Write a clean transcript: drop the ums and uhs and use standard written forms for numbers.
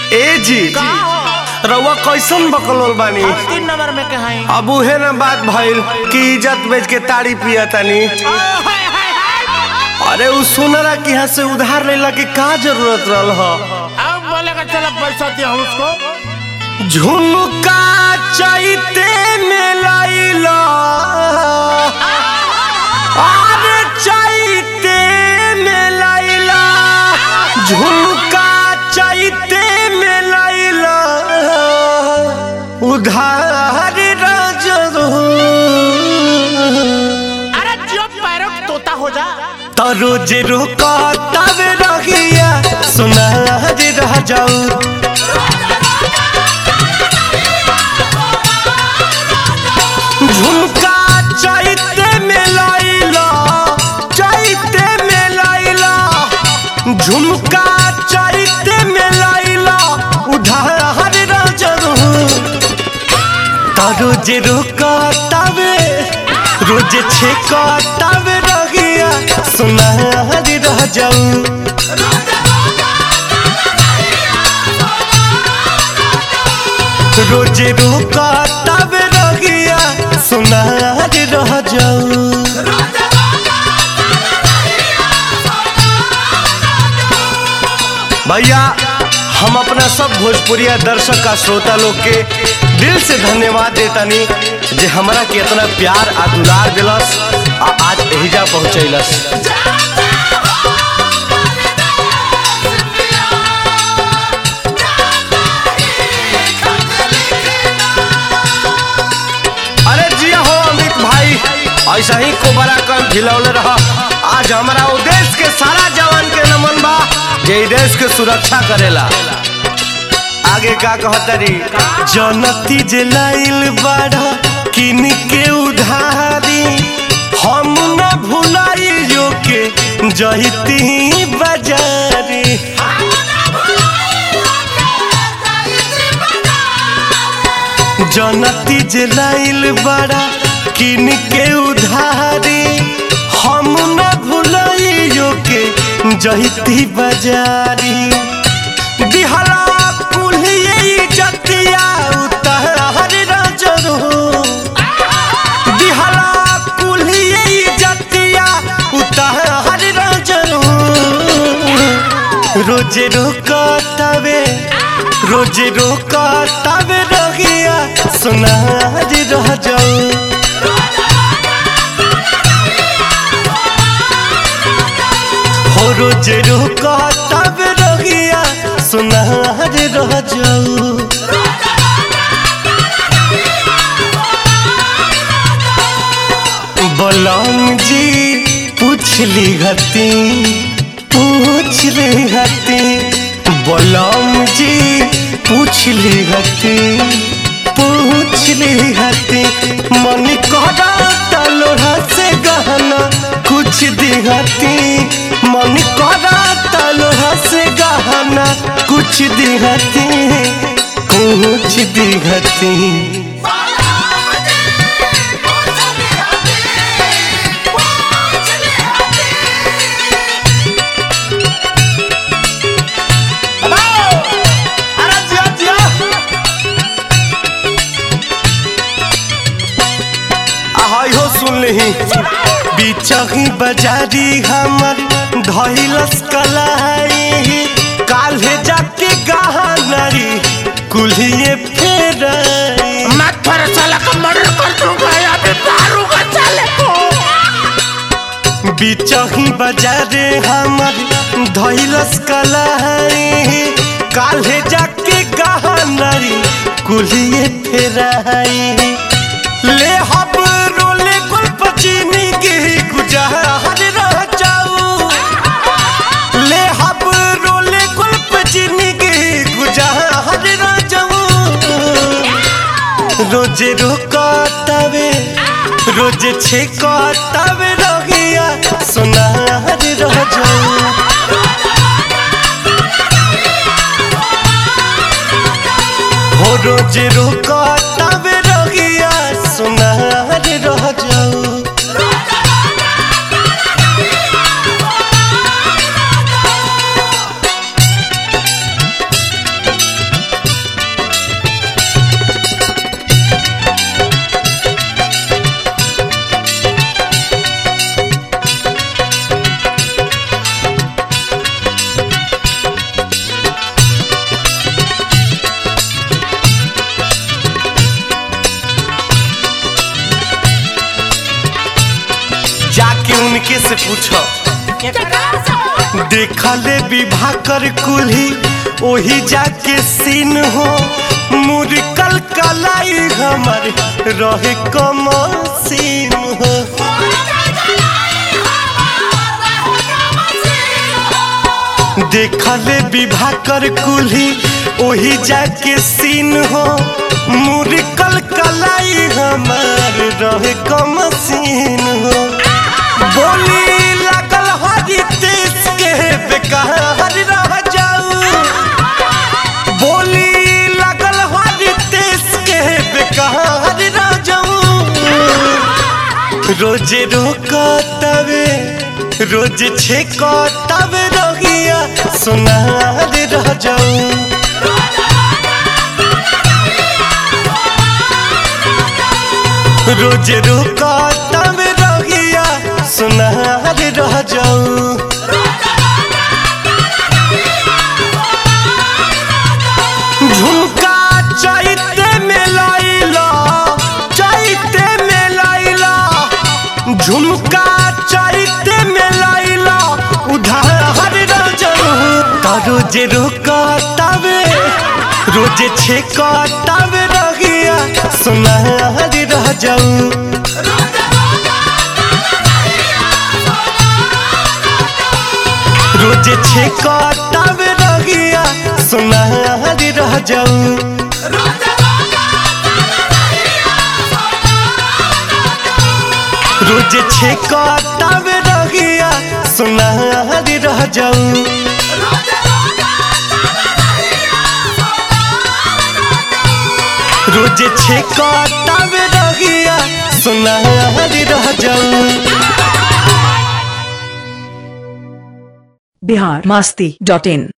ए जी रउआ कैसन बकलोल बानी? 3 नंबर में कहाई अब उहे न बात भइल कि इज्जत बेच के ताड़ी पिया तनी। अरे उ सुनरा कि यहाँ से उधार लेला के का जरूरत रहल ह? अब बोलेगा चलो पैसा दिया उसको। झुमका चैते में लैला, अरे चैते में लैला, झुमका चैते में लैला, उधार राजरू। अरे जो पैरों तोता हो जा तो रोज रोका तब रहिया सुनार रह जाऊ। झुमका चैते में लैला, चैते में लैला, झुमका चैते में लैला, उधार राजरू। रोज रोका तबे रोज छेका तबे रहिया सुनार रह जाऊ। रोज रोका तबे रहिया सुनार रह जाऊ। भैया हम अपना सब भोजपुरिया दर्शक का श्रोता लोग के दिल से धन्यवाद देतानी जे हमरा के इतना प्यार आ दुलार दिलस आ आज एहिजा पहुँचैलस। अरे जिया हो अमित भाई, ऐसा ही को बड़ा कम खिलौले रहा। आज हमारा वो देश के सारा जवान के नमन बा जे देश के सुरक्षा करेला। आगे का कहतरी? जनती जे लाइल बाड़ा किन के उधारी, हम न भुलाइयो के जहिती बाजारी। जनती जे लाइल बाड़ा किन के उधारी, हम न भुलाइयो के जहिती बाजारी। दिहला जतिया उतार राजरू, दिहला कुल्ही जतिया उतार राजरू। रोज रोका तबे रोज रोका तबे रहिया सुनार रह जाऊ। हो रोज रोका तबे रहिया सुनार रह जाऊ। बलम जी पूछली हती, पूछली हती, बलम जी पूछली हती, पूछली हती। मन करा तलोहा से गहना कुछ दिहती, मन करा तलोहा से गहना कुछ दिहती, कुछ दिहती। बीचही बाजारी हमर धइलस कलाई, काल्हे जाके गहनरी कुल्हिए फेराई। मैं थोड़ा साला का मर्डर कर दूंगा या फिर मारूंगा साले को। बीचही बाजारे हमर धइलस कलाई, काल्हे जाके गहनरी कुल्हिए फेराई। ले हब रोले गुल्प चीनी के गुजार रह जाऊ, ले हब रोले गुल्प चीनी के गुजार रह जाऊ। रोज रोका तबे रोज छेका तबे रहिया सुनार रह जाऊ। हो रोज रोका तबे रहिया सुनार रह जाऊ। से पूछो। देखा ले विवाह कर कुल्ही ओही जाके सीन हो, मुरकल कलाई हमर रहे कमसीन हो। देखा ले विवाह कर कुल्ही ओही जाके सीन हो, मुरकल कलाई हमर रहे कमसीन हो। बोली लगल हरी देश के बेकार रह जाऊ, बोली लगल हरी देश के बेकार रह जाऊ। रोजे रोका तवे रोज छेका तवे रोगिया सुनार रह जाऊ। रोज रोका तवे रोगिया सुनार रह जाऊ। झुमका चैते में लाइला, चैते में लाइला, झुमका चैते में लाइला उधार रह जाऊ। रोज रोका तवे रोज छेका तवे रहिया सुनार रह जाऊ। रोज छेका तवे रहिया सुनार रह जाऊ। रोज छेका तवे रहिया सुनार रह जाऊ। रोज छेका तवे रहिया सुनार रह जाऊ। बिहार मस्ती.in